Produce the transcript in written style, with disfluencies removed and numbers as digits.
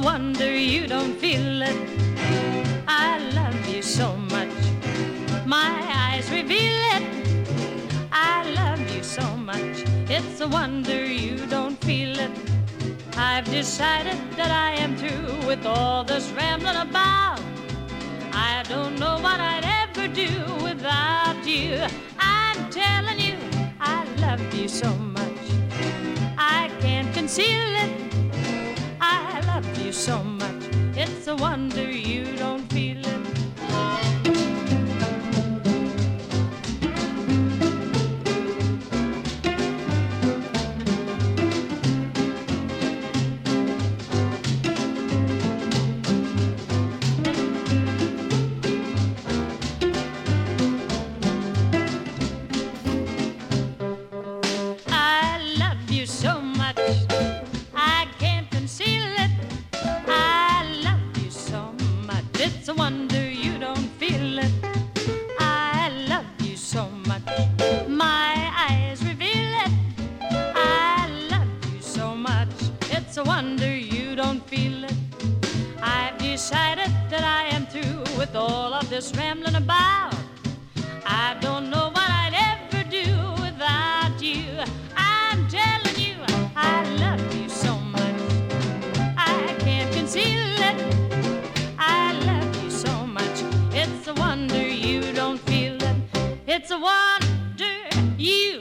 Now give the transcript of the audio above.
wonder you don't feel it. I love you so much, my eyes reveal it. I love you so much, it's a wonder you don't feel it. I've decided that I am through with all this rambling about. I don't know what I'd ever do without you. I'm telling you, I love you so much, I can't conceal it. I love you so much, it's a wonder you don't feel it. It's a wonder you don't feel it. I love you so much, my eyes reveal it. I love you so much, it's a wonder you don't feel it. I've decided that I am through with all of this rambling about. I don't know what I'd ever do without you. I'm telling you, I love you so much, I can't conceal it. It's a wonder you don't feel it. It's a wonder you